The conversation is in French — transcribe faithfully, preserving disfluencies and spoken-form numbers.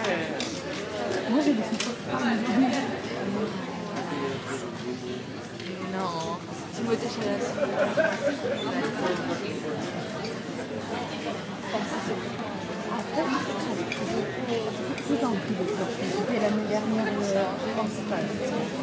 Moi j'ai des photos. Non, Timothée Chalamet. C'est en plus de ça. C'était l'année dernière, je pense pas.